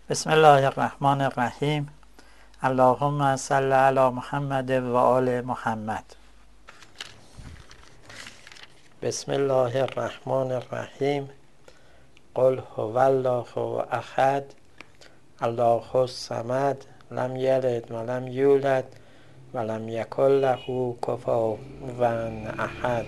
بسم الله الرحمن الرحیم. اللهم صل علی محمد و آل محمد. بسم الله الرحمن الرحیم. قل هو الله احد الله الصمد لم یلد و لم یولد و لم یکن له کفوا احد.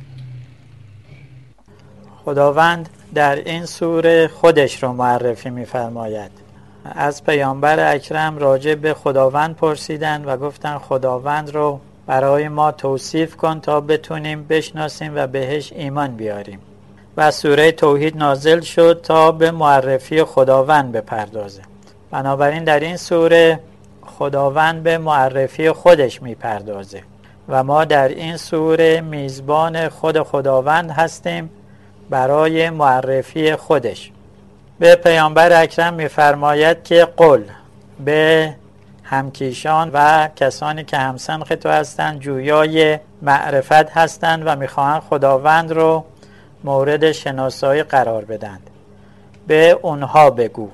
خداوند در این سوره خودش رو معرفی می‌فرماید. از پیامبر اکرم راجع به خداوند پرسیدن و گفتن خداوند رو برای ما توصیف کن تا بتونیم بشناسیم و بهش ایمان بیاریم. و سوره توحید نازل شد تا به معرفی خداوند بپردازه. بنابراین در این سوره خداوند به معرفی خودش میپردازه و ما در این سوره میزبان خود خداوند هستیم برای معرفی خودش. به پیامبر اکرم میفرماید که قل به همکیشان و کسانی که همسنخ تو هستند جویای معرفت هستند و میخواهند خداوند رو مورد شناسایی قرار بدند، به اونها بگو.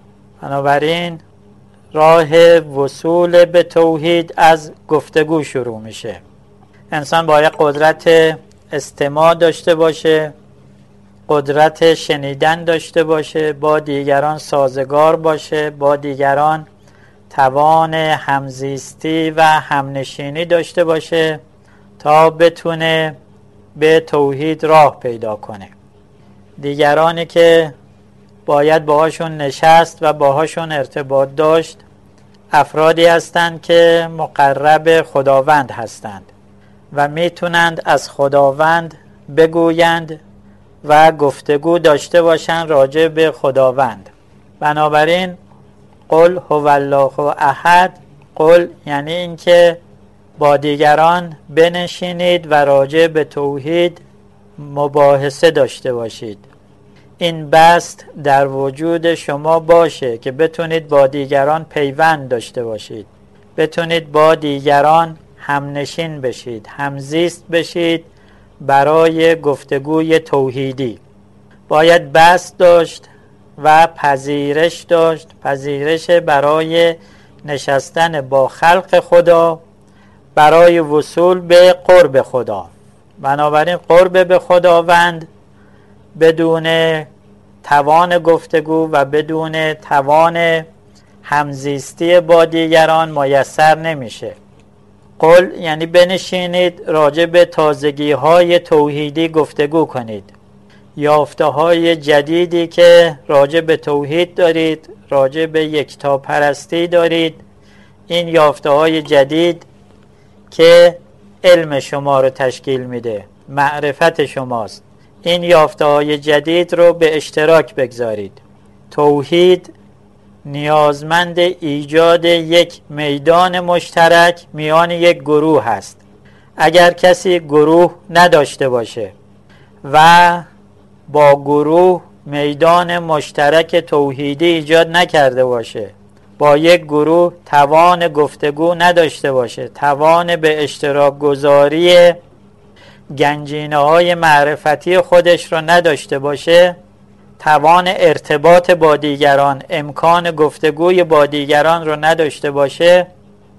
بنابراین راه وصول به توحید از گفتگو شروع میشه. انسان باید قدرت استماع داشته باشه، قدرت شنیدن داشته باشه، با دیگران سازگار باشه، با دیگران توان همزیستی و همنشینی داشته باشه تا بتونه به توحید راه پیدا کنه. دیگرانی که باید باهاشون نشست و باهاشون ارتباط داشت افرادی هستند که مقرب خداوند هستند و میتونند از خداوند بگویند و گفتگو داشته باشند راجع به خداوند. بنابراین قل هو الله احد، قل یعنی اینکه با دیگران بنشینید و راجع به توحید مباحثه داشته باشید. این بست در وجود شما باشه که بتونید با دیگران پیوند داشته باشید، بتونید با دیگران همنشین بشید، همزیست بشید. برای گفتگوی توحیدی باید بست داشت و پذیرش داشت، پذیرش برای نشستن با خلق خدا برای وصول به قرب خدا. بنابراین قرب به خداوند بدون توان گفتگو و بدون توان همزیستی با دیگران میسر نمیشه. قل یعنی بنشینید راجع به تازگی های توحیدی گفتگو کنید، یافته های جدیدی که راجع به توحید دارید، راجع به یکتاپرستی دارید. این یافته های جدید که علم شما رو تشکیل میده، معرفت شماست، این یافته های جدید رو به اشتراک بگذارید. توحید نیازمند ایجاد یک میدان مشترک میان یک گروه هست. اگر کسی گروه نداشته باشه و با گروه میدان مشترک توحیدی ایجاد نکرده باشه، با یک گروه توان گفتگو نداشته باشه، توان به اشتراک گذاری گنجینه های معرفتی خودش رو نداشته باشه، توان ارتباط با دیگران، امکان گفتگوی با دیگران رو نداشته باشه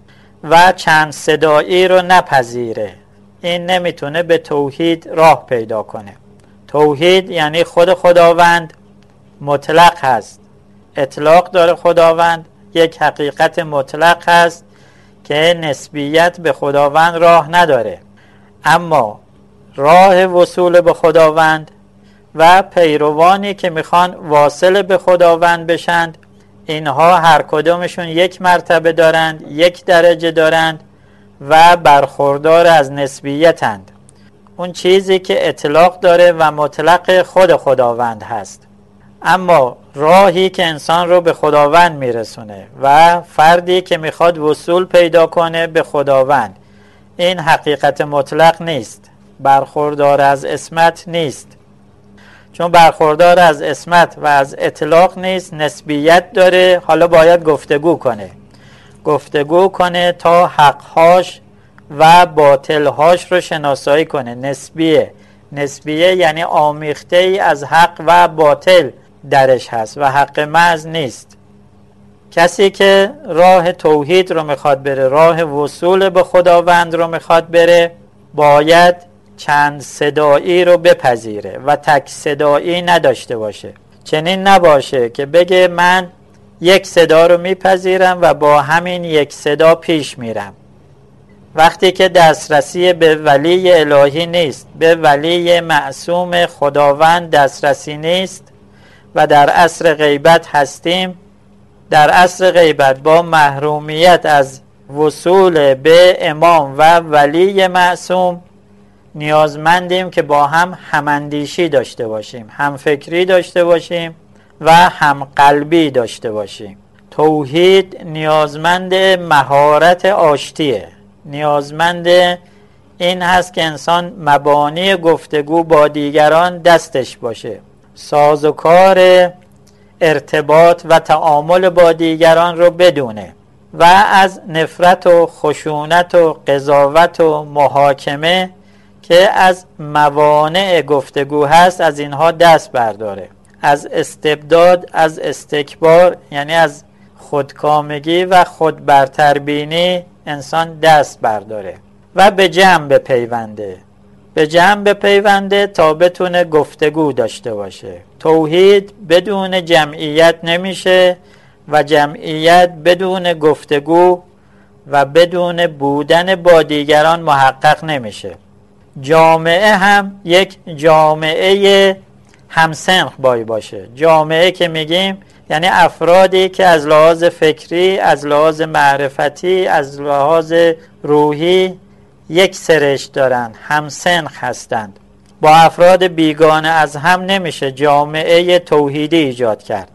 و چند صدایی رو نپذیره، این نمیتونه به توحید راه پیدا کنه. توحید یعنی خود خداوند مطلق هست، اطلاق داره. خداوند یک حقیقت مطلق هست که نسبیت به خداوند راه نداره. اما راه وصول به خداوند و پیروانی که میخوان واصل به خداوند بشند، اینها هر کدومشون یک مرتبه دارند، یک درجه دارند و برخوردار از نسبیتند. اون چیزی که اطلاق داره و مطلق خود خداوند هست. اما راهی که انسان رو به خداوند میرسونه و فردی که میخواد وصول پیدا کنه به خداوند، این حقیقت مطلق نیست، برخوردار از عصمت نیست. چون برخوردار از عصمت و از اطلاق نیست، نسبیت داره. حالا باید گفتگو کنه تا حقهاش و باطلهاش رو شناسایی کنه. نسبیه یعنی آمیخته ای از حق و باطل درش هست و حق محض نیست. کسی که راه توحید رو میخواد بره، راه وصول به خداوند رو میخواد بره، باید چند صدایی رو بپذیره و تک صدایی نداشته باشه. چنین نباشه که بگه من یک صدا رو میپذیرم و با همین یک صدا پیش میرم. وقتی که دسترسی به ولی الهی نیست، به ولی معصوم خداوند دسترسی نیست و در عصر غیبت هستیم، در عصر غیبت با محرومیت از وصول به امام و ولی معصوم، نیازمندیم که با هم هماندیشی داشته باشیم، هم فکری داشته باشیم و هم قلبی داشته باشیم. توحید نیازمند مهارت آشتیه، نیازمند این هست که انسان مبانی گفتگو با دیگران دستش باشه، سازوکار ارتباط و تعامل با دیگران رو بدونه و از نفرت و خشونت و قضاوت و محاکمه که از موانع گفتگو هست از اینها دست برداره، از استبداد، از استکبار یعنی از خودکامگی و خودبرتربینی انسان دست برداره و به جمع بپیونده، به جمع بپیونده تا بتونه گفتگو داشته باشه. توحید بدون جمعیت نمیشه و جمعیت بدون گفتگو و بدون بودن با دیگران محقق نمیشه. جامعه هم یک جامعه همسنخ باید باشه. جامعه که میگیم یعنی افرادی که از لحاظ فکری، از لحاظ معرفتی، از لحاظ روحی یک سرشت دارن، همسنخ هستند. با افراد بیگانه از هم نمیشه جامعه توحیدی ایجاد کرد.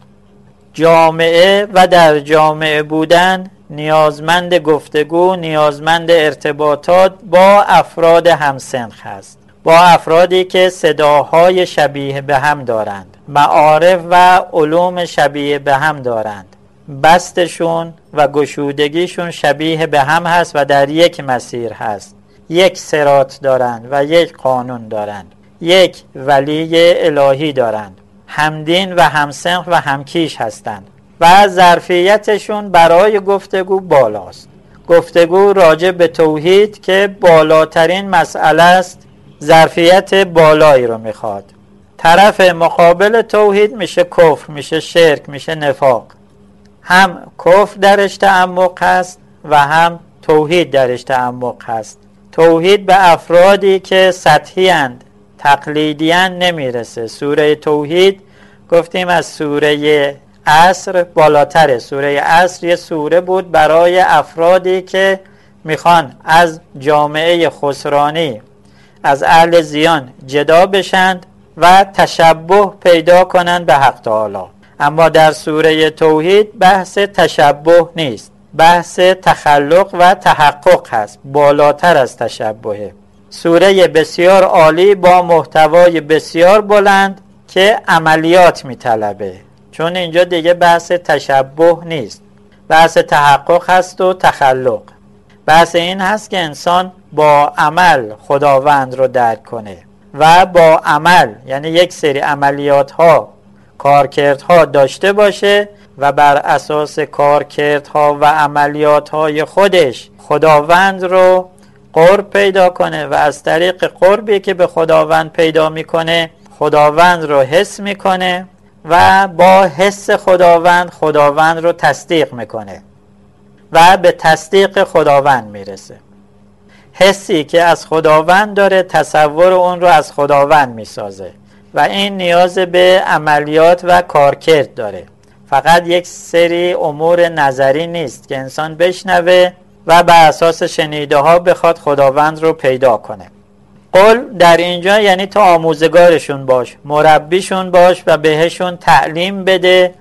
جامعه و در جامعه بودن نیازمند گفتگو، نیازمند ارتباطات با افراد همسنخ هست، با افرادی که صداهای شبیه به هم دارند، معارف و علوم شبیه به هم دارند، بستشون و گشودگیشون شبیه به هم هست و در یک مسیر هست، یک صراط دارند و یک قانون دارند، یک ولی الهی دارند، همدین و همسنخ و همکیش هستند و ظرفیتشون برای گفتگو بالاست. گفتگو راجع به توحید که بالاترین مسئله است، ظرفیت بالایی رو میخواد. طرف مقابل توحید میشه کفر، میشه شرک، میشه نفاق. هم کفر درش تعمق هست و هم توحید درش تعمق هست. توحید به افرادی که سطحی اند، تقلیدی اند نمیرسه. سوره توحید گفتیم از سوره عصر بالاتره. سوره عصر یه سوره بود برای افرادی که میخوان از جامعه خسرانی، از اهل زیان جدا بشند و تشبه پیدا کنند به حق تعالی. اما در سوره توحید بحث تشبه نیست، بحث تخلق و تحقق هست، بالاتر از تشبهه. سوره بسیار عالی با محتوای بسیار بلند که عملیات میطلبه، چون اینجا دیگه بحث تشبه نیست، بحث تحقق هست و تخلق. بحث این هست که انسان با عمل خداوند رو درک کنه و با عمل یعنی یک سری عملیات ها، کارکردها داشته باشه و بر اساس کارکردها و عملیات های خودش خداوند رو قرب پیدا کنه و از طریق قربی که به خداوند پیدا میکنه خداوند رو حس میکنه و با حس خداوند رو تصدیق میکنه و به تصدیق خداوند میرسه. حسی که از خداوند داره تصور اون رو از خداوند میسازه و این نیاز به عملیات و کارکرد داره. فقط یک سری امور نظری نیست که انسان بشنوه و بر اساس شنیده ها بخواد خداوند رو پیدا کنه. قل در اینجا یعنی تو آموزگارشون باش، مربیشون باش و بهشون تعلیم بده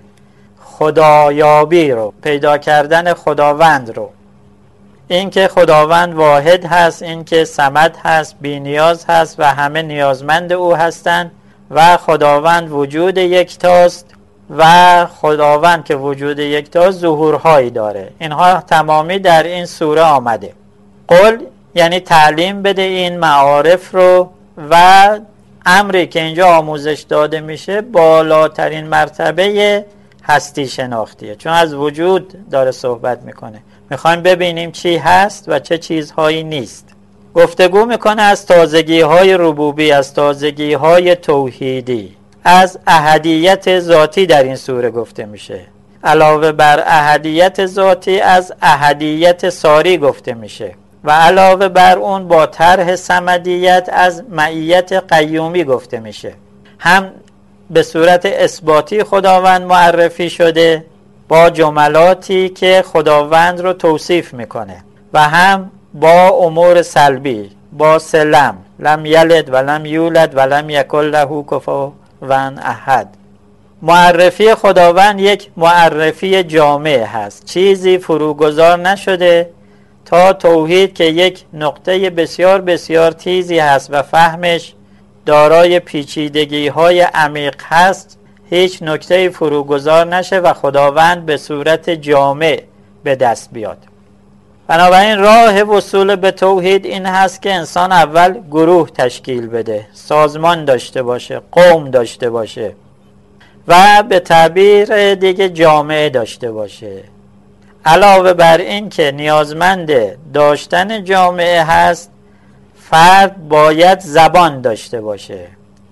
خدایابی رو، پیدا کردن خداوند رو. این که خداوند واحد هست، این که صمد هست، بی نیاز هست و همه نیازمند او هستند و خداوند وجود یکتاست و خداوند که وجود یکتاست ظهورهایی داره. اینها تمامی در این سوره آمده. قل یعنی تعلیم بده این معارف رو و امری که اینجا آموزش داده میشه بالاترین مرتبه هستی شناختیه، چون از وجود داره صحبت میکنه. میخوایم ببینیم چی هست و چه چیزهایی نیست. گفتگو میکنه از تازگی های ربوبی، از تازگی های توحیدی، از احدیت ذاتی در این سوره گفته میشه. علاوه بر احدیت ذاتی از احدیت ساری گفته میشه و علاوه بر اون با طرح صمدیت از معیت قیومی گفته میشه. هم به صورت اثباتی خداوند معرفی شده با جملاتی که خداوند رو توصیف میکنه و هم با امور سلبی، با سلم، لم یلد و لم یولد و لم یکن له کفوا احد. معرفی خداوند یک معرفی جامع هست، چیزی فروگذار نشده تا توحید که یک نقطه بسیار بسیار تیزی هست و فهمش دارای پیچیدگی های عمیق هست، هیچ نکته فروگذار نشه و خداوند به صورت جامع به دست بیاد. بنابراین راه وصول به توحید این هست که انسان اول گروه تشکیل بده، سازمان داشته باشه، قوم داشته باشه و به تعبیر دیگه جامعه داشته باشه. علاوه بر این که نیازمند داشتن جامعه هست، فرد باید زبان داشته باشه.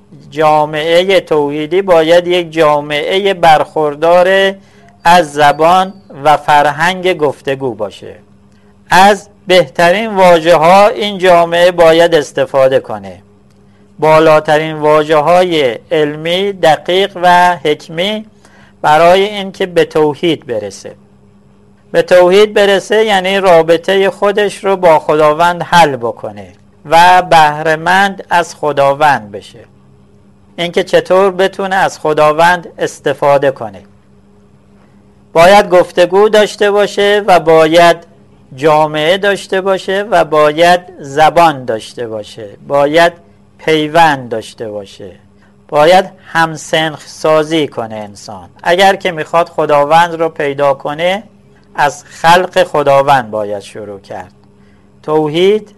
جامعه توحیدی باید یک جامعه برخوردار از زبان و فرهنگ گفتگو باشه. از بهترین واژه ها این جامعه باید استفاده کنه، بالاترین واژه های علمی دقیق و حکمی برای اینکه به توحید برسه. به توحید برسه یعنی رابطه خودش رو با خداوند حل بکنه و بهره‌مند از خداوند بشه. اینکه چطور بتونه از خداوند استفاده کنه. باید گفتگو داشته باشه و باید جامعه داشته باشه و باید زبان داشته باشه، باید پیوند داشته باشه، باید همسنخ سازی کنه انسان. اگر که میخواد خداوند رو پیدا کنه از خلق خداوند باید شروع کرد. توحید،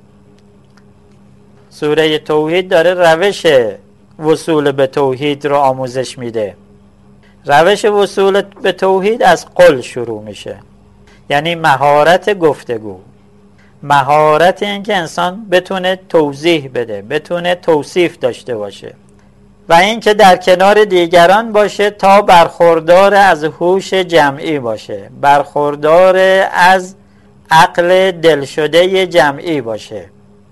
سوره توحید داره روش وصول به توحید رو آموزش میده. روش وصول به توحید از قول شروع میشه، یعنی مهارت گفتگو، مهارت این که انسان بتونه توضیح بده، بتونه توصیف داشته باشه و این که در کنار دیگران باشه تا برخوردار از هوش جمعی باشه، برخوردار از عقل دلشده جمعی باشه.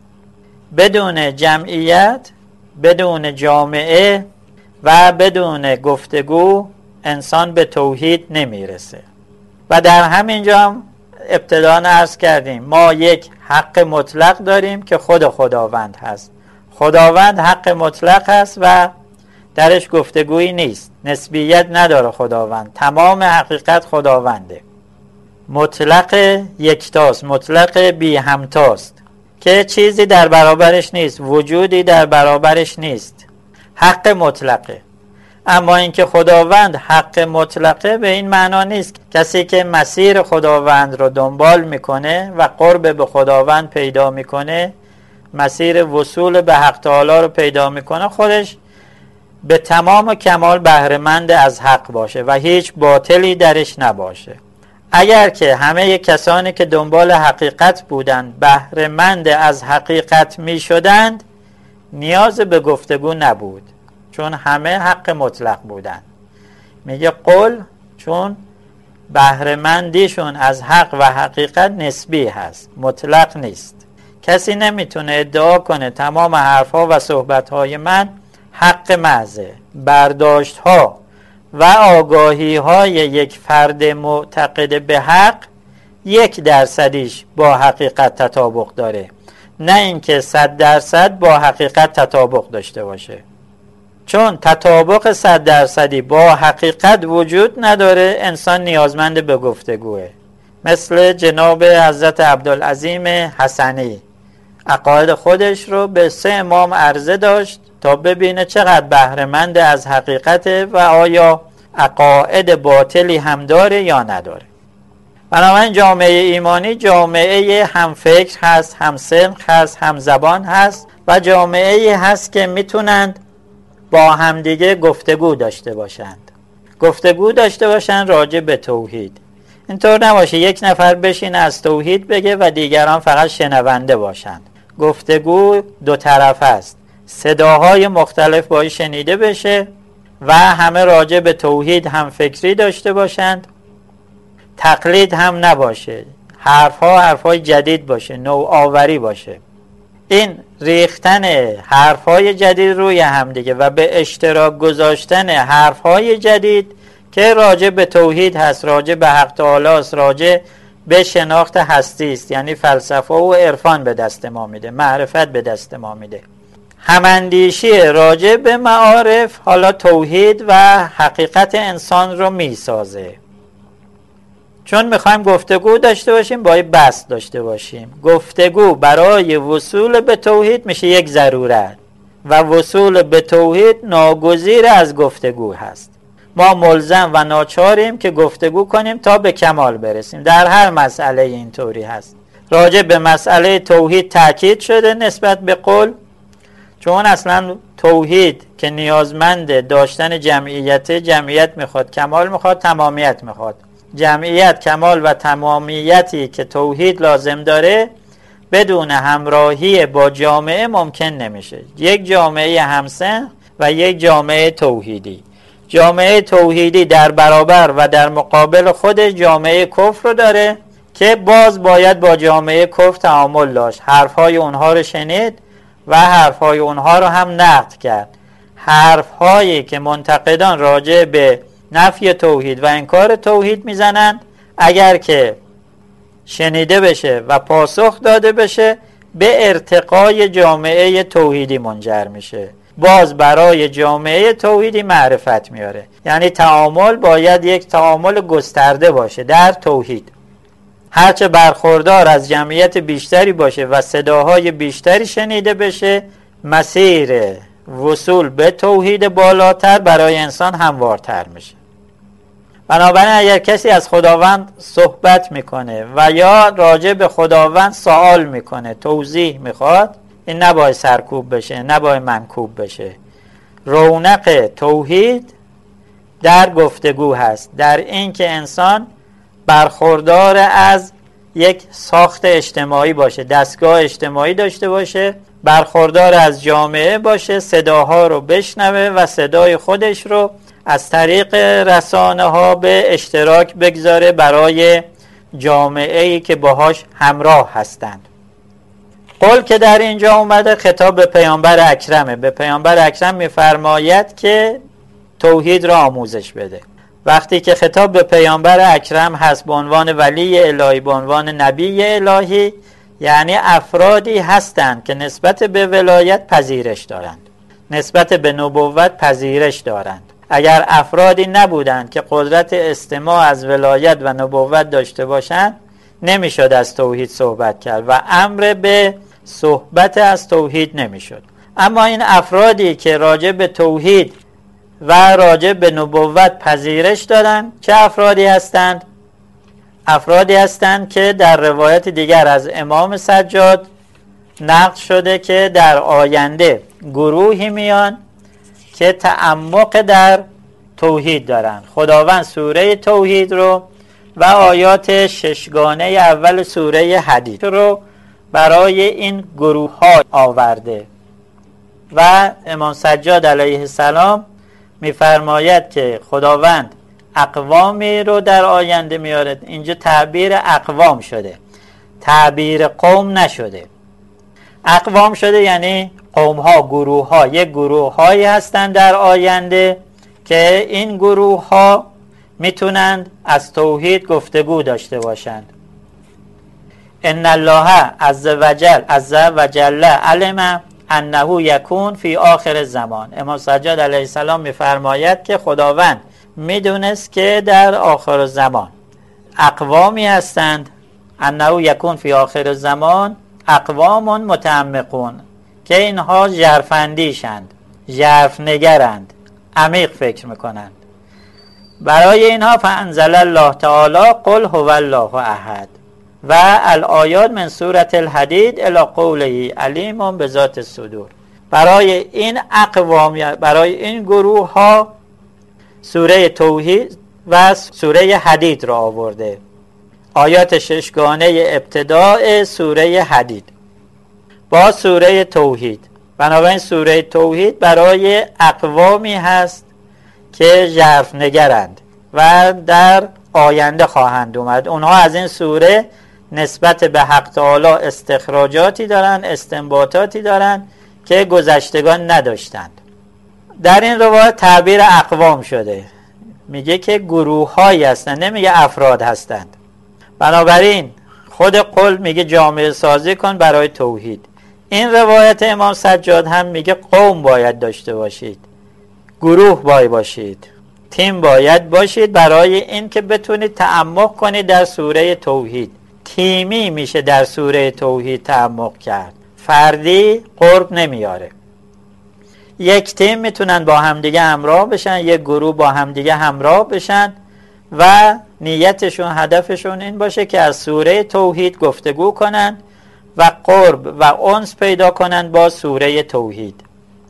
بدون جمعیت، بدون جامعه و بدون گفتگو انسان به توحید نمیرسه. و در همینجا هم ابتدا عرض کردیم ما یک حق مطلق داریم که خود خداوند هست. خداوند حق مطلق هست و درش گفتگویی نیست، نسبیت نداره. خداوند تمام حقیقت خداونده، مطلق یکتاست، مطلق بی همتاست که چیزی در برابرش نیست، وجودی در برابرش نیست، حق مطلقه. اما اینکه خداوند حق مطلقه به این معنا نیست کسی که مسیر خداوند رو دنبال میکنه و قرب به خداوند پیدا میکنه، مسیر وصول به حق تعالی رو پیدا میکنه، خودش به تمام و کمال بهره‌مند از حق باشه و هیچ باطلی درش نباشه. اگر که همه کسانی که دنبال حقیقت بودند بهره‌مند از حقیقت میشدند، نیاز به گفتگو نبود، چون همه حق مطلق بودند. میگه قل، چون بهره‌مندیشون از حق و حقیقت نسبی هست، مطلق نیست. کسی نمیتونه ادعا کنه تمام حرفها و صحبتهای من حق محضه. برداشتها و آگاهی های یک فرد معتقد به حق 1% با حقیقت تطابق داره، نه اینکه 100% با حقیقت تطابق داشته باشه. چون تطابق 100% با حقیقت وجود نداره، انسان نیازمند به گفتگوه. مثل جناب حضرت عبدالعظیم حسنی عقاید خودش رو به 3 امام عرضه داشت تا ببینه چقدر بهره‌مند از حقیقته و آیا عقاید باطلی هم داره یا نداره. بنابراین جامعه ایمانی جامعه هم فکر هست، هم سنخ هست، هم زبان هست و جامعه هست که میتونند با همدیگه گفتگو داشته باشند. گفتگو داشته باشن راجع به توحید. اینطور نباشه یک نفر بشینه از توحید بگه و دیگران فقط شنونده باشند. گفتگو دو طرف است، صداهای مختلف باید شنیده بشه و همه راجع به توحید هم فکری داشته باشند، تقلید هم نباشه، حرفهای جدید باشه، نوآوری باشه. این ریختن حرفهای جدید روی هم دیگه و به اشتراک گذاشتن حرفهای جدید که راجع به توحید هست، راجع به حق تعالی است، راجع به شناخت هستی است، یعنی فلسفه و عرفان به دست ما میده، معرفت به دست ما میده. هماندیشی راجع به معارف حالا توحید و حقیقت انسان رو میسازه. چون میخوایم گفتگو داشته باشیم باید بحث داشته باشیم. گفتگو برای وصول به توحید میشه یک ضرورت و وصول به توحید ناگزیر از گفتگو هست. ما ملزم و ناچاریم که گفتگو کنیم تا به کمال برسیم. در هر مسئله اینطوری هست. راجع به مسئله توحید تاکید شده نسبت به قول، چون اصلا توحید که نیازمند داشتن جمعیت میخواد، کمال میخواد، تمامیت میخواد. جمعیت، کمال و تمامیتی که توحید لازم داره بدون همراهی با جامعه ممکن نمیشه. یک جامعه همسن و یک جامعه توحیدی. جامعه توحیدی در برابر و در مقابل خود جامعه کفر رو داره که باز باید با جامعه کفر تعامل داشت، حرفهای اونها رو شنید و حرفهای اونها رو هم نقد کرد. حرفهایی که منتقدان راجع به نفی توحید و انکار توحید میزنند اگر که شنیده بشه و پاسخ داده بشه به ارتقای جامعه توحیدی منجر میشه، باز برای جامعه توحیدی معرفت میاره. یعنی تعامل باید یک تعامل گسترده باشه در توحید. هرچه برخوردار از جمعیت بیشتری باشه و صداهای بیشتری شنیده بشه، مسیر وصول به توحید بالاتر برای انسان هموارتر میشه. بنابراین اگر کسی از خداوند صحبت میکنه و یا راجع به خداوند سوال میکنه، توضیح میخواد، این نباید سرکوب بشه، نباید منکوب بشه. رونق توحید در گفتگو هست، در این که انسان برخوردار از یک ساخت اجتماعی باشه، دستگاه اجتماعی داشته باشه، برخوردار از جامعه باشه، صداها رو بشنوه و صدای خودش رو از طریق رسانه ها به اشتراک بگذاره برای جامعه‌ای که باهاش همراه هستند. قول که در اینجا اومده خطاب به پیامبر اکرمه. به پیامبر اکرم میفرماید که توحید را آموزش بده. وقتی که خطاب به پیامبر اکرم هست به عنوان ولی الهی، به عنوان نبی الهی، یعنی افرادی هستند که نسبت به ولایت پذیرش دارند، نسبت به نبوت پذیرش دارند. اگر افرادی نبودند که قدرت استماع از ولایت و نبوت داشته باشند نمیشد از توحید صحبت کرد و امر به صحبت از توحید نمیشد. اما این افرادی که راجع به توحید و راجع به نبوت پذیرش دارند چه افرادی هستند؟ افرادی هستند که در روایت دیگر از امام سجاد نقل شده که در آینده گروهی میان که تعمق در توحید دارن. خداوند سوره توحید رو و آیات ششگانه اول سوره حدید رو برای این گروه ها آورده و امام سجاد علیه السلام میفرماید که خداوند اقوامی رو در آینده میاره. اینجا تعبیر اقوام شده، تعبیر قوم نشده. اقوام شده یعنی قوم ها، گروه ها. یک گروه هایی هستند در آینده که این گروه ها میتونند از توحید گفتگو داشته باشند. ان الله عز وجل علم انه یکون فی آخر زمان. امام سجاد علیه السلام میفرماید که خداوند میدونست که در آخر زمان اقوامی هستند، انه یکون فی آخر زمان اقوام متعمقون، که اینها ژرفاندیشند، ژرفنگرند، عمیق فکر میکنند. برای اینها فانزل الله تعالی قل هو الله احد و الآیات من سوره الحدید الی قوله علیم بذات الصدور. برای این اقوام، برای این گروه ها سوره توحید و سوره حدید را آورده، آیات 6 ابتداء سوره حدید با سوره توحید. بنابراین سوره توحید برای اقوامی هست که ژرف نگرند و در آینده خواهند اومد. اونها از این سوره نسبت به حق تعالی استخراجاتی دارن، استنباطاتی دارن که گذشتگان نداشتند. در این روایت تعبیر اقوام شده، میگه که گروه هایی هستند، نمیگه افراد هستند. بنابراین خود قل میگه جامعه سازی کن برای توحید. این روایت امام سجاد هم میگه قوم باید داشته باشید، گروه باید باشید، تیم باید باشید برای این که بتونید تعمق کنید در سوره توحید. تیمی میشه در سوره توحید تعمق کرد، فردی قرب نمیاره. یک تیم میتونن با همدیگه همراه بشن، یک گروه با همدیگه همراه بشن و نیتشون، هدفشون این باشه که از سوره توحید گفتگو کنن و قرب و انس پیدا کنن با سوره توحید.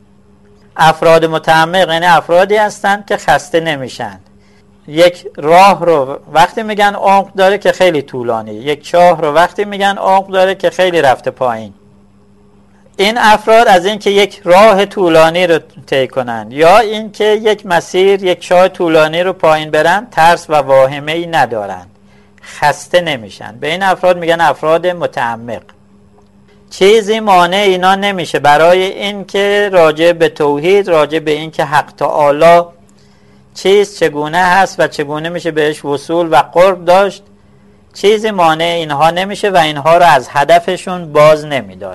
افراد متعمق یعنی افرادی هستند که خسته نمیشن. یک راه رو وقتی میگن عمق داره که خیلی طولانی، یک چاه رو وقتی میگن عمق داره که خیلی رفته پایین. این افراد از این که یک راه طولانی رو طی کنن یا این که یک مسیر، یک چاه طولانی رو پایین برن، ترس و واهمه ای ندارن، خسته نمیشن. به این افراد میگن افراد متعمق. چیزی مانع اینا نمیشه برای این که راجع به توحید، راجع به این که حق تعالی چیز چگونه هست و چگونه میشه بهش وصول و قرب داشت، چیزی مانع اینها نمیشه و اینها رو از هدفشون باز نمیداره.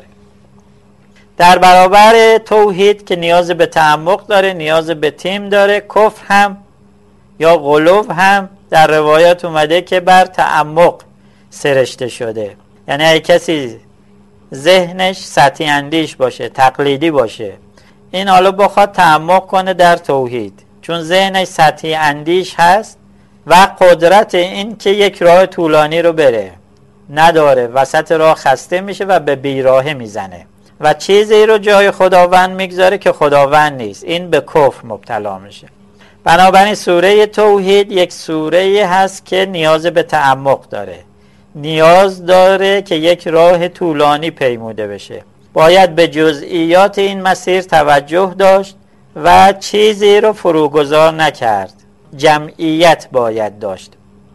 در برابر توحید که نیاز به تعمق داره، نیاز به تیم داره، کفر هم یا غلو هم در روایات اومده که بر تعمق سرشته شده. یعنی اگه کسی ذهنش سطحی اندیش باشه، تقلیدی باشه، این حالا بخواد تعمق کنه در توحید، چون ذهنش سطحی اندیش هست و قدرت این که یک راه طولانی رو بره نداره، وسط راه خسته میشه و به بیراهه میزنه و چیزی رو جای خداوند میگذاره که خداوند نیست، این به کفر مبتلا میشه. بنابراین سوره توحید یک سوره هست که نیاز به تعمق داره، نیاز داره که یک راه طولانی پیموده بشه، باید به جزئیات این مسیر توجه داشت و چیزی رو فروگذار نکرد. جمعیت باید داشت.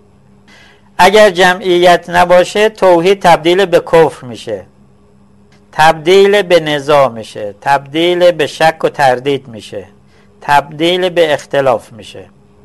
اگر جمعیت نباشه توحید تبدیل به کفر میشه، تبدیل به نزاع میشه، تبدیل به شک و تردید میشه، تبدیل به اختلاف میشه.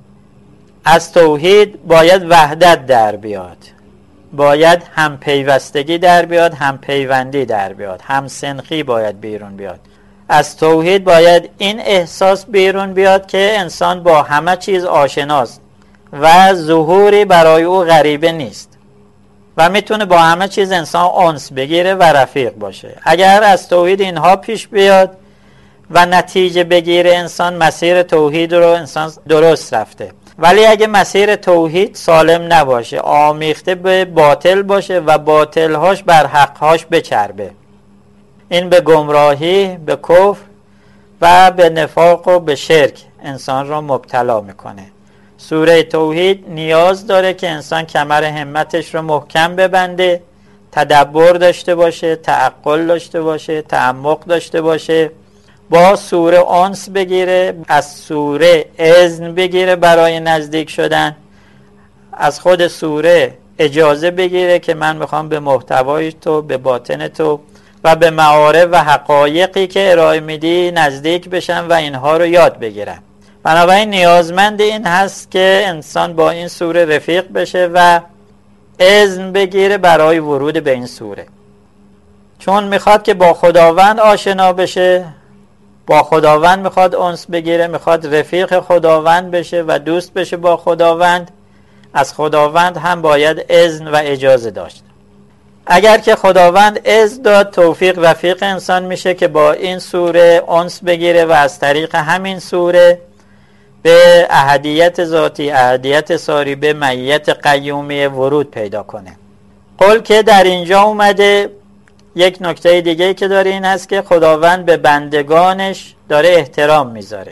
از توحید باید وحدت در بیاد، باید هم پیوستگی در بیاد، هم پیوندی در بیاد، هم سنخی باید بیرون بیاد. از توحید باید این احساس بیرون بیاد که انسان با همه چیز آشناست و ظهوری برای او غریبه نیست و میتونه با همه چیز انسان انس بگیره و رفیق باشه. اگر از توحید اینها پیش بیاد و نتیجه بگیره انسان، مسیر توحید رو انسان درست رفته. ولی اگه مسیر توحید سالم نباشه، آمیخته به باطل باشه و باطلهاش بر حقهاش بچربه، این به گمراهی، به کفر و به نفاق و به شرک انسان رو مبتلا میکنه. سوره توحید نیاز داره که انسان کمر همتش رو محکم ببنده، تدبر داشته باشه، تعقل داشته باشه، تعمق داشته باشه، با سوره انس بگیره، از سوره اذن بگیره برای نزدیک شدن، از خود سوره اجازه بگیره که من میخوام به محتوای تو، به باطن تو و به معارف و حقایقی که ارائه میدی نزدیک بشم و اینها رو یاد بگیرم. بنابراین نیازمند این هست که انسان با این سوره رفیق بشه و اذن بگیره برای ورود به این سوره، چون میخواد که با خداوند آشنا بشه، با خداوند میخواد انس بگیره، میخواد رفیق خداوند بشه و دوست بشه با خداوند. از خداوند هم باید اذن و اجازه داشت. اگر که خداوند اذن داد، توفیق رفیق انسان میشه که با این سوره انس بگیره و از طریق همین سوره به احدیت ذاتی، احدیت ساری، به معیت قیومی ورود پیدا کنه. قول که در اینجا اومده یک نکته دیگه که داره این هست که خداوند به بندگانش داره احترام میذاره،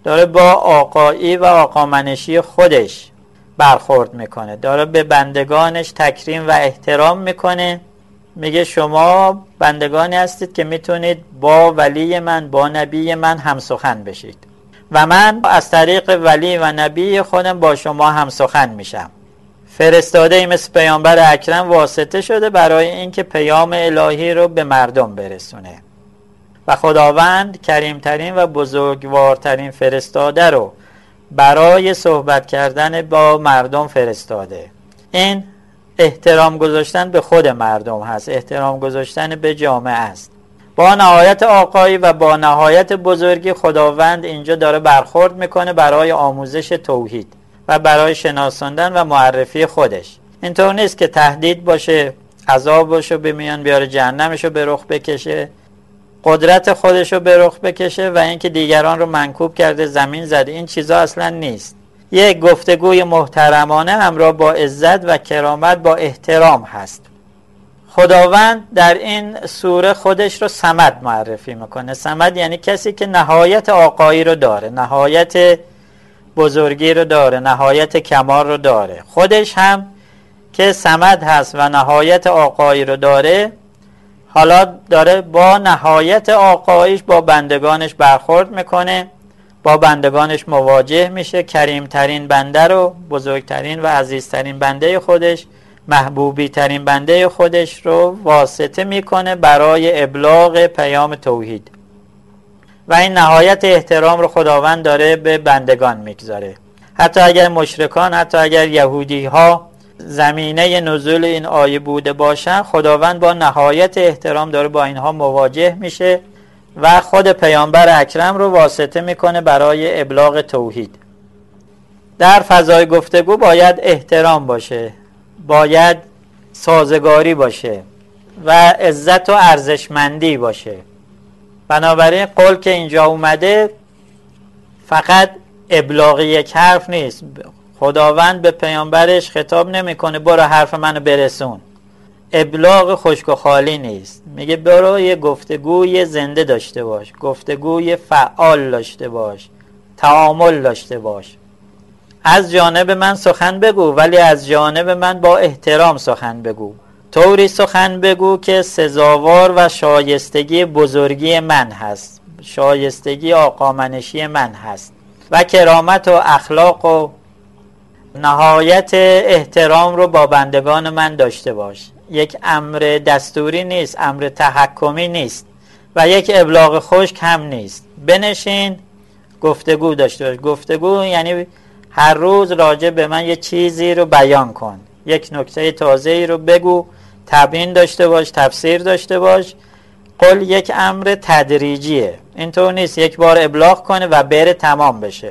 داره با آقایی و آقامنشی خودش برخورد میکنه، داره به بندگانش تکریم و احترام میکنه. میگه شما بندگانی هستید که میتونید با ولی من، با نبی من همسخن بشید و من از طریق ولی و نبی خودم با شما همسخن میشم. فرستاده مثل پیامبر اکرم واسطه شده برای اینکه پیام الهی رو به مردم برسونه و خداوند کریمترین و بزرگوارترین فرستاده رو برای صحبت کردن با مردم فرستاده. این احترام گذاشتن به خود مردم هست، احترام گذاشتن به جامعه است. با نهایت آقایی و با نهایت بزرگی خداوند اینجا داره برخورد میکنه برای آموزش توحید و برای شناساندن و معرفی خودش. اینطور نیست که تهدید باشه، عذابشو به میان بیاره، جهنمشو به رخ بکشه، قدرت خودشو به رخ بکشه و اینکه دیگران رو منکوب کرده، زمین زده. این چیزا اصلا نیست. یک گفتگوی محترمانه همراه با عزت و کرامت، با احترام هست. خداوند در این سوره خودش رو صمد معرفی میکنه. صمد یعنی کسی که نهایت آقایی رو داره، نهایت بزرگی رو داره، نهایت کمال رو داره. خودش هم که صمد هست و نهایت آقایی رو داره، حالا داره با نهایت آقایش با بندگانش برخورد میکنه، با بندگانش مواجه میشه. کریمترین بنده رو، بزرگترین و عزیزترین بنده خودش، محبوبی ترین بنده خودش رو واسطه میکنه برای ابلاغ پیام توحید و این نهایت احترام رو خداوند داره به بندگان میگذاره. حتی اگر مشرکان، حتی اگر یهودی ها زمینه نزول این آیه بوده باشن، خداوند با نهایت احترام داره با اینها مواجه میشه و خود پیامبر اکرم رو واسطه میکنه برای ابلاغ توحید. در فضای گفتگو باید احترام باشه، باید سازگاری باشه و عزت و ارزشمندی باشه. بنابراین قول که اینجا اومده فقط ابلاغ یک حرف نیست. خداوند به پیامبرش خطاب نمیکنه برو حرف منو برسون. ابلاغ خشک و خالی نیست. میگه برو یه گفتگوی زنده داشته باش، گفتگوی فعال داشته باش، تعامل داشته باش. از جانب من سخن بگو، ولی از جانب من با احترام سخن بگو. طوری سخن بگو که سزاوار و شایستگی بزرگی من هست، شایستگی آقامنشی من هست و کرامت و اخلاق و نهایت احترام رو با بندگان من داشته باش. یک امر دستوری نیست، امر تحکمی نیست و یک ابلاغ خشک هم نیست. بنشین گفتگو داشته باش. گفتگو یعنی هر روز راجع به من یه چیزی رو بیان کن، یک نکته تازه‌ای رو بگو، تبیین داشته باش، تفسیر داشته باش. قول یک امر تدریجیه، اینطور نیست یک بار ابلاغ کنه و بره تمام بشه.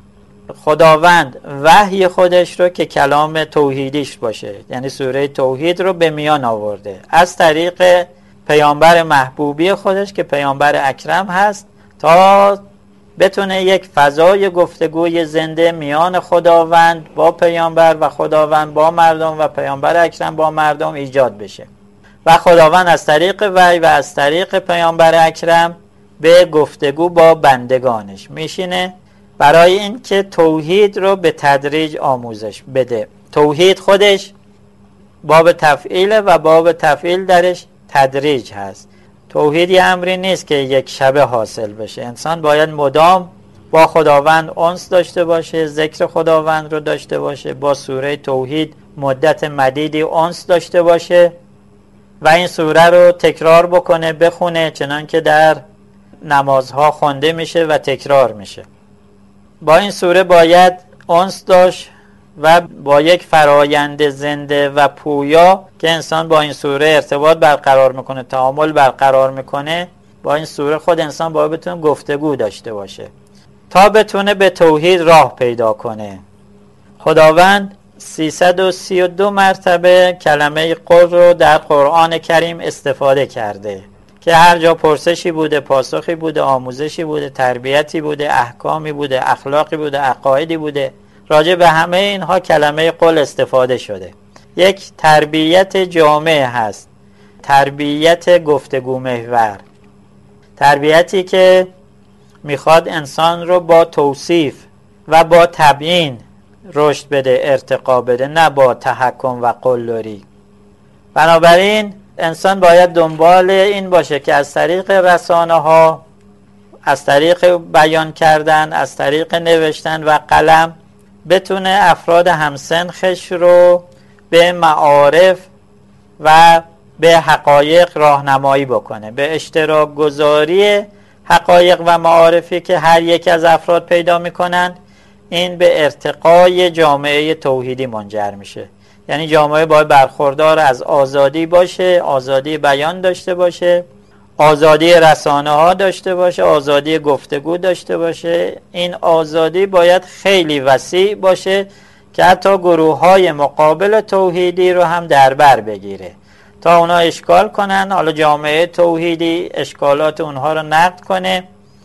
خداوند وحی خودش رو که کلام توحیدیش باشه، یعنی سوره توحید رو به میان آورده از طریق پیامبر محبوبی خودش که پیامبر اکرم هست، تا بتونه یک فضای گفتگوی زنده میان خداوند با پیامبر و خداوند با مردم و پیامبر اکرم با مردم ایجاد بشه و خداوند از طریق وحی و از طریق پیامبر اکرم به گفتگو با بندگانش میشینه برای این که توحید رو به تدریج آموزش بده. توحید خودش باب تفعیل و باب تفعیل درش تدریج هست. توحید یه امری نیست که یک شبه حاصل بشه. انسان باید مدام با خداوند انس داشته باشه، ذکر خداوند رو داشته باشه، با سوره توحید مدت مدیدی انس داشته باشه و این سوره رو تکرار بکنه، بخونه، چنان که در نمازها خونده میشه و تکرار میشه. با این سوره باید انس داشت و با یک فرایند زنده و پویا که انسان با این سوره ارتباط برقرار میکنه، تعامل برقرار میکنه، با این سوره خود انسان باید بتونه گفتگو داشته باشه تا بتونه به توحید راه پیدا کنه. خداوند 332 مرتبه کلمه قل رو در قرآن کریم استفاده کرده که هر جا پرسشی بوده، پاسخی بوده، آموزشی بوده، تربیتی بوده، احکامی بوده، اخلاقی بوده، عقایدی بوده، راجع به همه اینها کلمه قل استفاده شده. یک تربیت جامع هست، تربیت گفتگو محور، تربیتی که میخواد انسان رو با توصیف و با تبیین رشد بده، ارتقا بده، نه با تحکم و قلدری. بنابراین انسان باید دنبال این باشه که از طریق رسانه ها، از طریق بیان کردن، از طریق نوشتن و قلم بتونه افراد همسنخش رو به معارف و به حقایق راهنمایی بکنه، به اشتراک گذاری حقایق و معارفی که هر یک از افراد پیدا میکنن. این به ارتقای جامعه توحیدی منجر میشه. یعنی جامعه باید برخوردار از آزادی باشه، آزادی بیان داشته باشه، آزادی رسانه ها داشته باشه، آزادی گفتگو داشته باشه. این آزادی باید خیلی وسیع باشه که حتی گروه های مقابل توحیدی رو هم در بر بگیره تا اونا اشکال کنن. حالا جامعه توحیدی اشکالات اونها رو نقد کنه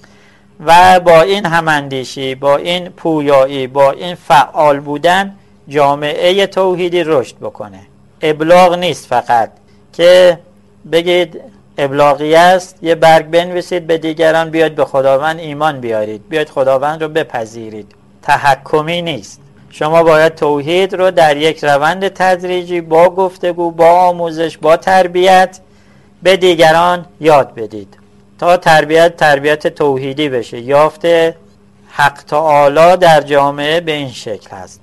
و با این هماندیشی، با این پویایی، با این فعال بودن جامعه توحیدی رشد بکنه. ابلاغ نیست فقط که بگید ابلاغی است، یه برگ بنویسید به دیگران بیاید به خداوند ایمان بیارید، بیاید خداوند رو بپذیرید. تحکمی نیست. شما باید توحید رو در یک روند تدریجی با گفتگو، با آموزش، با تربیت به دیگران یاد بدید تا تربیت توحیدی بشه. یافت حق تعالی در جامعه به این شکل هست.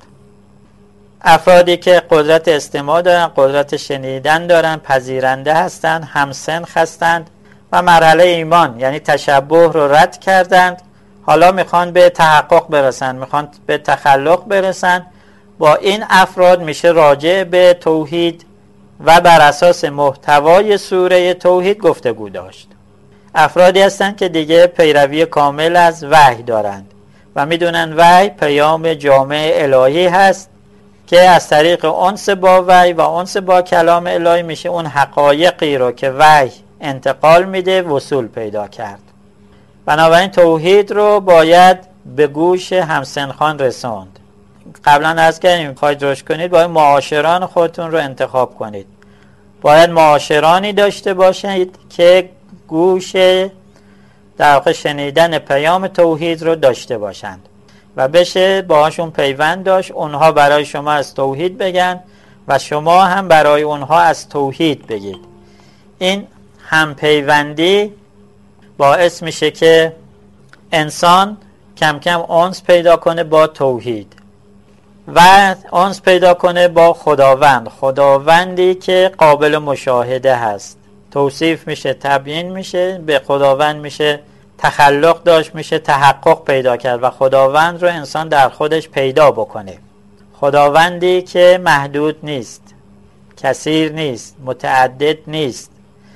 افرادی که قدرت استماع دارن، قدرت شنیدن دارن، پذیرنده هستند، همسنخ هستند و مرحله ایمان یعنی تشبه رو رد کردند، حالا میخوان به تحقق برسن، میخوان به تخلق برسن. با این افراد میشه راجع به توحید و بر اساس محتوای سوره توحید گفتگو داشت. افرادی هستند که دیگه پیروی کامل از وحی دارند و میدونن وحی پیام جامع الهی هست که از طریق انس با وحی و انس با کلام الهی میشه اون حقایقی رو که وحی انتقال میده وصول پیدا کرد. بنابراین توحید رو باید به گوش همسنخان رسوند. قبلا عرض کردیم خواهید رشد کنید باید معاشران خودتون رو انتخاب کنید. باید معاشرانی داشته باشید که گوش در واقع شنیدن پیام توحید رو داشته باشند و بشه باهاشون پیوند داشت. اونها برای شما از توحید بگن و شما هم برای اونها از توحید بگید. این همپیوندی باعث میشه که انسان کم کم انس پیدا کنه با توحید و انس پیدا کنه با خداوندی که قابل مشاهده هست. توصیف میشه، تبیین میشه، به خداوند میشه تخلق داشت، میشه تحقق پیدا کرد و خداوند رو انسان در خودش پیدا بکنه. خداوندی که محدود نیست، کثیر نیست، متعدد نیست،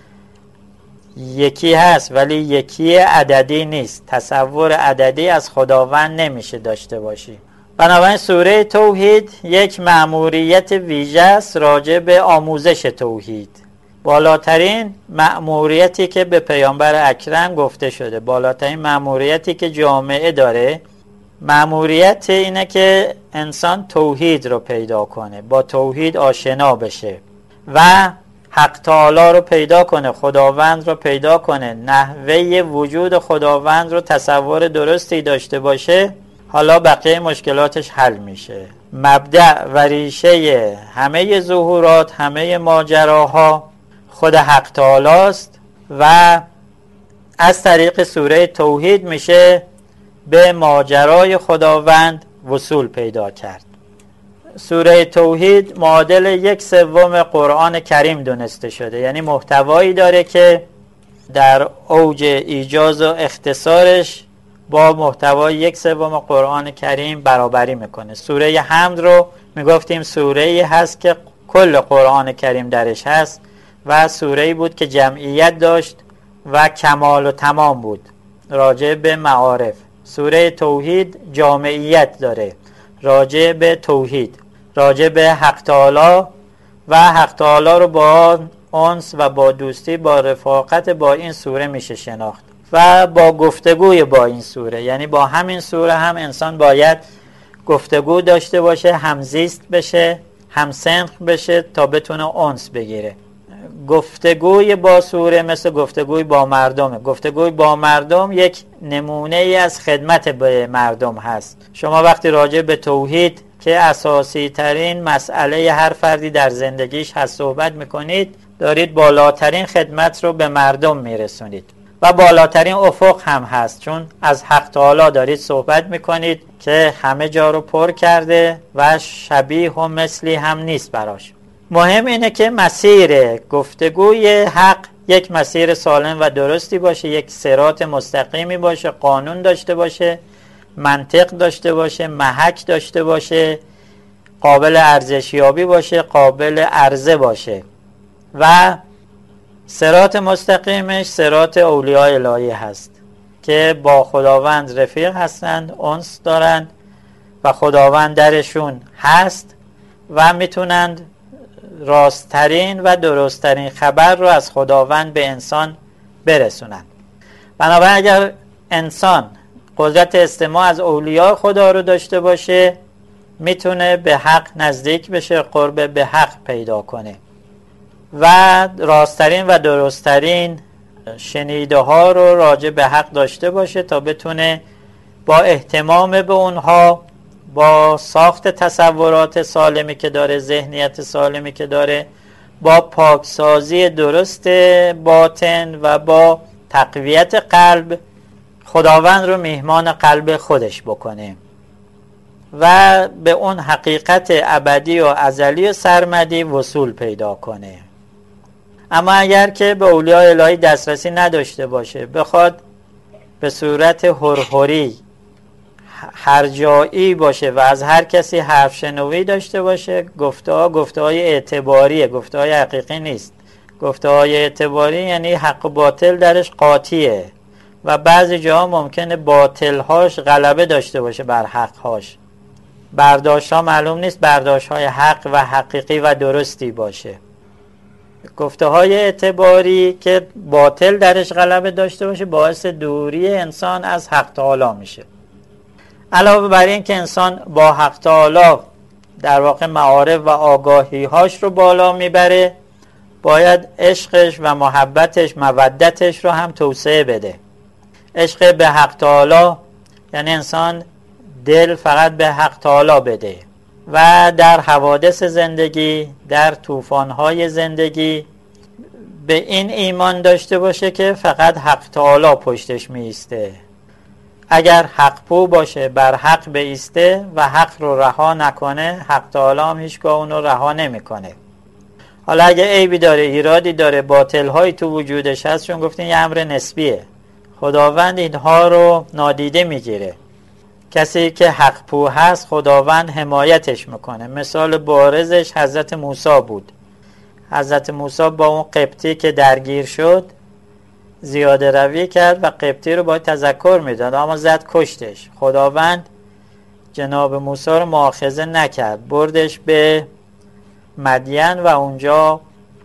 یکی هست ولی یکی عددی نیست. تصور عددی از خداوند نمیشه داشته باشی. بنابراین سوره توحید یک مأموریت ویژه است راجع به آموزش توحید. بالاترین مأموریتی که به پیامبر اکرم گفته شده، بالاترین مأموریتی که جامعه داره، مأموریت اینه که انسان توحید رو پیدا کنه، با توحید آشنا بشه و حق تعالی رو پیدا کنه، خداوند رو پیدا کنه، نحوه وجود خداوند رو تصور درستی داشته باشه. حالا بقیه مشکلاتش حل میشه. مبدأ و ریشه همه ظهورات، همه ماجراها خود حق تعالی است و از طریق سوره توحید میشه به ماجرای خداوند وصول پیدا کرد. سوره توحید معادل 1/3 قرآن کریم دونسته شده، یعنی محتوایی داره که در اوج ایجاز و اختصارش با محتوای 1/3 قرآن کریم برابری میکنه. سوره حمد رو میگفتیم سوره‌ای هست که کل قرآن کریم درش هست و سوره‌ای بود که جمعیت داشت و کمال و تمام بود راجع به معارف. سوره توحید جامعیت داره راجع به توحید، راجع به حق تعالی و حق تعالی رو با انس و با دوستی، با رفاقت با این سوره میشه شناخت و با گفتگوی با این سوره. یعنی با همین سوره هم انسان باید گفتگو داشته باشه، همزیست بشه، همسنخ بشه تا بتونه انس بگیره. گفتگوی با سوره مثل گفتگوی با مردمه. گفتگوی با مردم یک نمونه ای از خدمت به مردم هست. شما وقتی راجع به توحید که اساسی ترین مسئله هر فردی در زندگیش هست صحبت میکنید، دارید بالاترین خدمت رو به مردم میرسونید و بالاترین افق هم هست، چون از حق تعالی دارید صحبت میکنید که همه جا رو پر کرده و شبیه و مثلی هم نیست براش. مهم اینه که مسیر گفتگوی حق یک مسیر سالم و درستی باشه، یک صراط مستقیمی باشه، قانون داشته باشه، منطق داشته باشه، محک داشته باشه، قابل ارزشیابی باشه، قابل عرضه باشه. و صراط مستقیمش صراط اولیاء الهی هست که با خداوند رفیق هستند، انس دارند و خداوند درشون هست و میتونند راستترین و درستترین خبر رو از خداوند به انسان برسونند. بنابراین اگر انسان قدرت استماع از اولیاء خدا رو داشته باشه، میتونه به حق نزدیک بشه، قرب به حق پیدا کنه و راستترین و درستترین شنیده ها رو راجع به حق داشته باشه تا بتونه با اهتمام به اونها، با ساخت تصورات سالمی که داره، ذهنیت سالمی که داره، با پاکسازی درست باطن و با تقویت قلب، خداوند رو میهمان قلب خودش بکنه و به اون حقیقت ابدی و ازلی و سرمدی وصول پیدا کنه. اما اگر که به اولیاء الهی دسترسی نداشته باشه، بخواد به صورت هرهری هر جایی باشه و از هر کسی حرف شنوی داشته باشه، گفته‌های اعتباریه، گفته‌های حقیقی نیست. گفته‌های اعتباری یعنی حق و باطل درش قاطیه و بعضی جاها ممکنه باطل‌هاش غلبه داشته باشه بر حق‌هاش. برداشت‌ها معلوم نیست برداشت‌های حق و حقیقی و درستی باشه. گفته‌های اعتباری که باطل درش غلبه داشته باشه باعث دوری انسان از حق تعالی میشه. علاوه بر این که انسان با حق تعالی در واقع معارف و آگاهی‌هاش رو بالا میبره، باید عشقش و محبتش، مودتش رو هم توسعه بده. عشق به حق تعالی یعنی انسان دل فقط به حق تعالی بده و در حوادث زندگی، در طوفان‌های زندگی به این ایمان داشته باشه که فقط حق تعالی پشتش میسته. اگر حق پو باشه، بر حق بیسته و حق رو رها نکنه، حق تعالی هم هیچگاه اون رو رها نمیکنه. حالا اگه عیبی داره، ایرادی داره، باطل‌هایی تو وجودش هست، چون گفتین یه امر نسبیه، خداوند اینها رو نادیده میگیره. کسی که حق پو هست خداوند حمایتش میکنه. مثال بارزش حضرت موسی بود. حضرت موسی با اون قبطی که درگیر شد زیاده روی کرد و قبطی رو باید تذکر میداد، اما زد کشتش. خداوند جناب موسی رو مؤاخذه نکرد، بردش به مدین و اونجا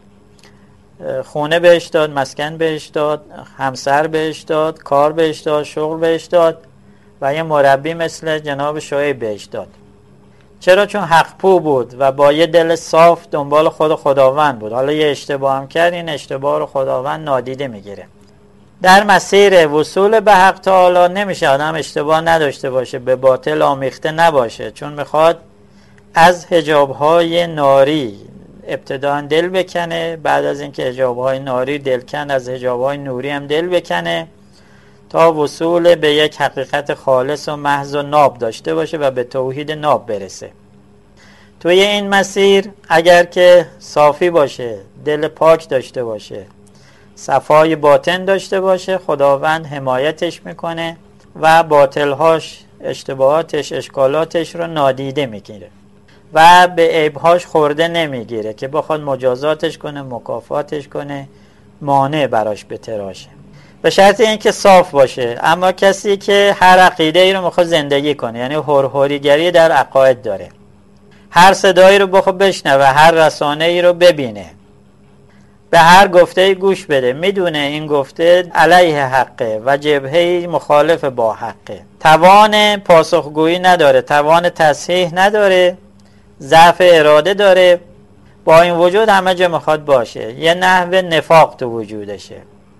خونه بهش داد، مسکن بهش داد، همسر بهش داد، کار بهش داد، شغل بهش داد و یه مربی مثل جناب شعیب بهش داد. چرا؟ چون حق پو بود و با یه دل صاف دنبال خداوند بود. حالا یه اشتباه هم کرد، این اشتباه رو خداوند نادیده میگیره. در مسیر وصول به حق تعالی نمیشه آدم اشتباه نداشته باشه، به باطل آمیخته نباشه، چون میخواد از حجابهای ناری ابتداً دل بکنه، بعد از اینکه حجابهای ناری دل کن، از حجابهای نوری هم دل بکنه تا وصول به یک حقیقت خالص و محض و ناب داشته باشه و به توحید ناب برسه. توی این مسیر اگر که صافی باشه، دل پاک داشته باشه، صفای باطن داشته باشه، خداوند حمایتش میکنه و باطلهاش، اشتباهاتش، اشکالاتش رو نادیده میگیره و به عیبهاش خورده نمیگیره که بخواد مجازاتش کنه، مکافاتش کنه، مانع براش بتراشه، به شرط اینکه صاف باشه. اما کسی که هر عقیده ای رو میخواد زندگی کنه، یعنی هرهریگری در عقاید داره، هر صدایی رو بخواد بشنوه، هر رسانه ای رو ببینه، به هر گفته گوش بده، میدونه این گفته علیه حقه و جبهه مخالف با حقه، توان پاسخگویی نداره، توان تصحیح نداره، ضعف اراده داره، با این وجود همه جا میخواد باشه. یه نحو نفاق تو وجودشه.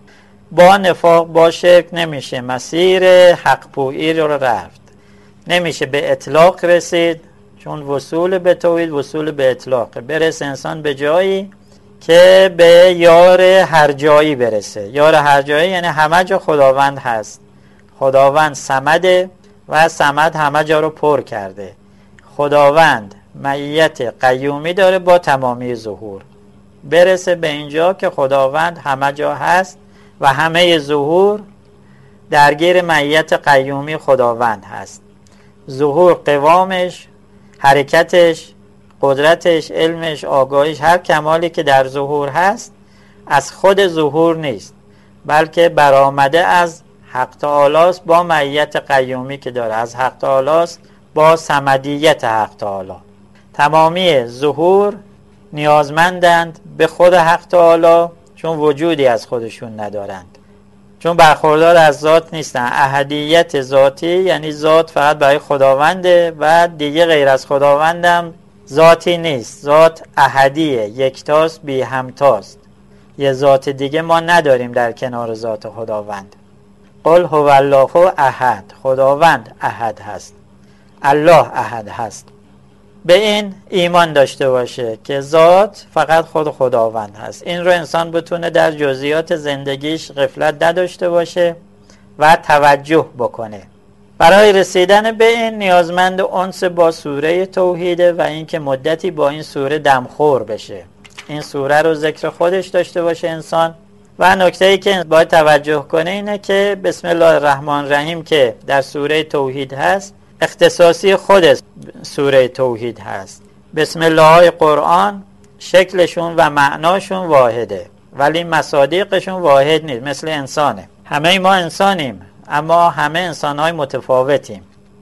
با نفاق با شرک نمیشه مسیر حق پویی رو رفت، نمیشه به اطلاق رسید، چون وصول به توحید وصول به اطلاق. برسه انسان به جایی که به یار هر جایی برسه. یار هر جایی یعنی همه جا خداوند هست. خداوند صمده و صمد همه جا رو پر کرده. خداوند معیت قیومی داره با تمامی ظهور. برسه به اینجا که خداوند همه جا هست و همه ظهور درگیر معیت قیومی خداوند هست. ظهور قوامش، حرکتش، قدرتش، علمش، آگاهیش، هر کمالی که در ظهور هست از خود ظهور نیست، بلکه برآمده از حق تعالی است با معیت قیومی که داره. از حق تعالی است با صمدیت حق تعالی. تمامی ظهور نیازمندند به خود حق تعالی، چون وجودی از خودشون ندارند، چون برخوردار از ذات نیستن. احدیت ذاتی یعنی ذات فقط برای خداونده و دیگه غیر از خداوندم ذاتی نیست. ذات احدیه، یکتاست، بی همتاست. یه ذات دیگه ما نداریم در کنار ذات خداوند. قل هو الله احد، خداوند احد هست، الله احد هست. به این ایمان داشته باشه که ذات فقط خود خداوند هست. این رو انسان بتونه در جزئیات زندگیش غفلت نداشته باشه و توجه بکنه. برای رسیدن به این نیازمند انس با سوره توحیده و اینکه مدتی با این سوره دمخور بشه، این سوره رو ذکر خودش داشته باشه انسان. و نکته‌ای که باید توجه کنه اینه که بسم الله الرحمن الرحیم که در سوره توحید هست اختصاصی خود سوره توحید هست. بسم الله های قرآن شکلشون و معناشون واحده ولی مصادیقشون واحد نیست، مثل انسانه. همه ما انسانیم اما همه انسان‌های متفاوتیم.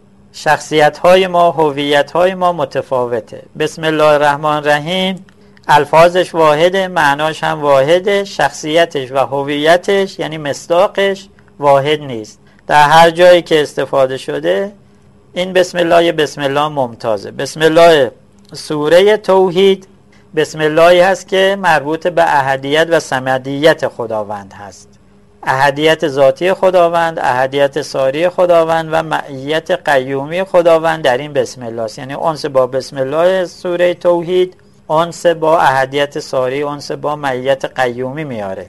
شخصیت‌های ما، هویت‌های ما متفاوته. بسم الله الرحمن الرحیم الفاظش واحده، معناش هم واحده، شخصیتش و هویتش یعنی مصداقش واحد نیست. در هر جایی که استفاده شده این بسم الله بسم الله ممتازه. بسم الله سوره توحید بسم اللهی هست که مربوط به احدیت و صمدیت خداوند هست. احدیت ذاتی خداوند، احدیت ساری خداوند و معیت قیومی خداوند در این بسم الله است. یعنی انس با بسم الله سوره توحید انس با احدیت ساری، انس با معیت قیومی میاره.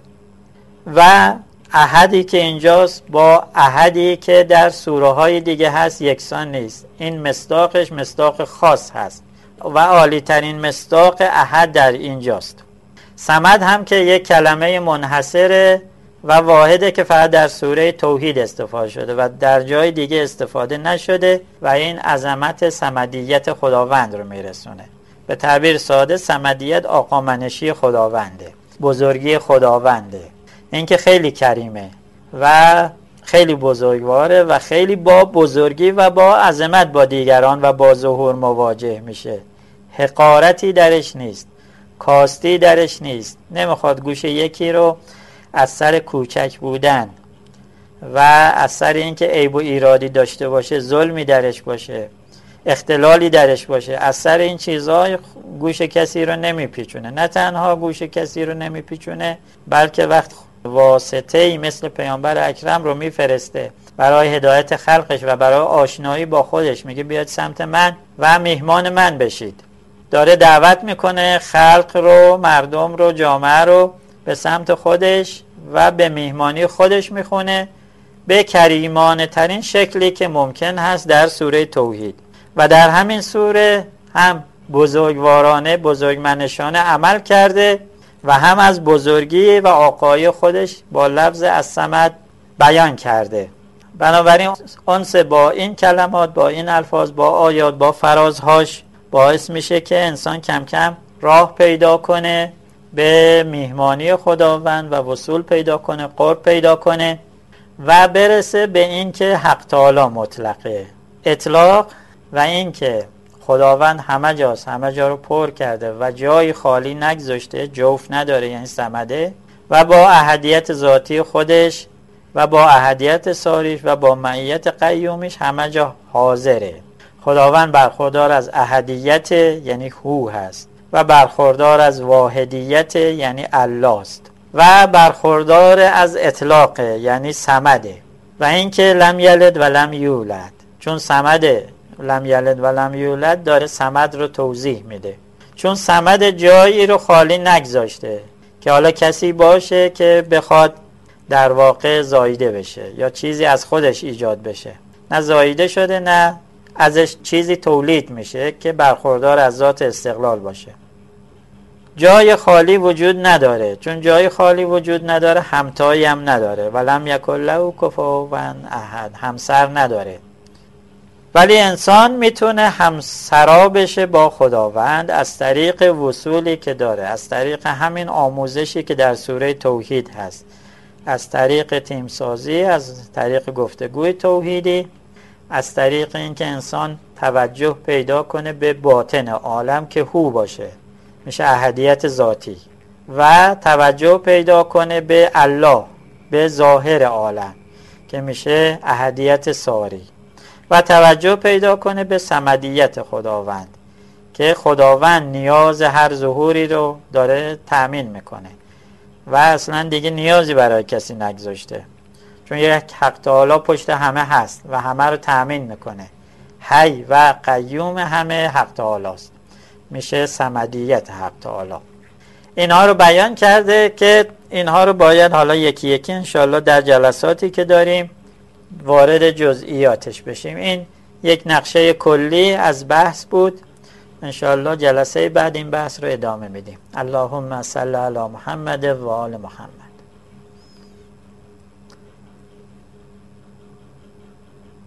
و احدی که اینجاست با احدی که در سوره های دیگه هست یکسان نیست. این مصداقش مصداق خاص هست و عالی ترین مصداق احد در اینجاست. صمد هم که یک کلمه منحصره و واحده که فقط در سوره توحید استفاده شده و در جای دیگه استفاده نشده و این عظمت صمدیت خداوند رو میرسونه. به تعبیر ساده صمدیت آقامنشی خداونده، بزرگی خداونده، این که خیلی کریمه و خیلی بزرگواره و خیلی با بزرگی و با عظمت با دیگران و با ظهور مواجه میشه. حقارتی درش نیست، کاستی درش نیست، نمیخواد گوش یکی رو از سر کوچک بودن و از سر اینکه عیب و ایرادی داشته باشه، ظلمی درش باشه، اختلالی درش باشه، از سر این چیزهای گوش کسی رو نمیپیچونه. نه تنها گوش کسی رو نمیپیچونه بلکه وقت واسطه‌ای مثل پیامبر اکرم رو میفرسته برای هدایت خلقش و برای آشنایی با خودش، میگه بیاید سمت من و میهمان من بشید. داره دعوت میکنه خلق رو، مردم رو، جامعه رو به سمت خودش و به میهمانی خودش میخونه به کریمانه ترین شکلی که ممکن هست در سوره توحید. و در همین سوره هم بزرگوارانه، بزرگمنشانه عمل کرده و هم از بزرگی و آقایی خودش با لفظ الصمد بیان کرده. بنابراین انس با این کلمات، با این الفاظ، با آیات، با فرازهاش باعث میشه که انسان کم کم راه پیدا کنه به میهمانی خداوند و وصول پیدا کنه، قرب پیدا کنه و برسه به این که حق تعالی مطلقه. اطلاق و این که خداوند همه جاست، همه جا رو پر کرده و جای خالی نگذاشته، جوف نداره یعنی صمده و با احدیت ذاتی خودش و با احدیت ساریش و با معیت قیومیش همه جا حاضره. خداوند برخوردار از احدیت یعنی هو هست و و برخوردار از واحدیت یعنی الله است و برخوردار از اطلاق یعنی صمده و اینکه لم یلد و لم یولد، چون صمده لم یلد و لم یولد داره صمد رو توضیح میده، چون صمد جایی رو خالی نگذاشته که حالا کسی باشه که بخواد در واقع زایده بشه یا چیزی از خودش ایجاد بشه، نه زایده شده نه ازش چیزی تولید میشه که برخوردار از ذات استقلال باشه. جای خالی وجود نداره، چون جای خالی وجود نداره همتایی هم نداره، ولم یکن له کفوا احد، همسر نداره. ولی انسان میتونه همسرا بشه با خداوند از طریق وصولی که داره، از طریق همین آموزشی که در سوره توحید هست، از طریق تیمسازی، از طریق گفتگوی توحیدی، از طریق اینکه انسان توجه پیدا کنه به باطن عالم که هو باشه، میشه احدیت ذاتی، و توجه پیدا کنه به الله، به ظاهر عالم که میشه احدیت ساری، و توجه پیدا کنه به صمدیت خداوند که خداوند نیاز هر ظهوری رو داره تأمین میکنه و اصلا دیگه نیازی برای کسی نگذاشته، چون یک حق تعالی پشت همه هست و همه رو تأمین میکنه. حی و قیوم همه حق تعالی است، میشه صمدیت حق تعالی. اینها رو بیان کرده که اینها رو باید حالا یکی یکی انشاءالله در جلساتی که داریم وارد جزئیاتش بشیم. این یک نقشه کلی از بحث بود، انشاءالله جلسه بعد این بحث رو ادامه میدیم. اللهم صل علی محمد و آل محمد.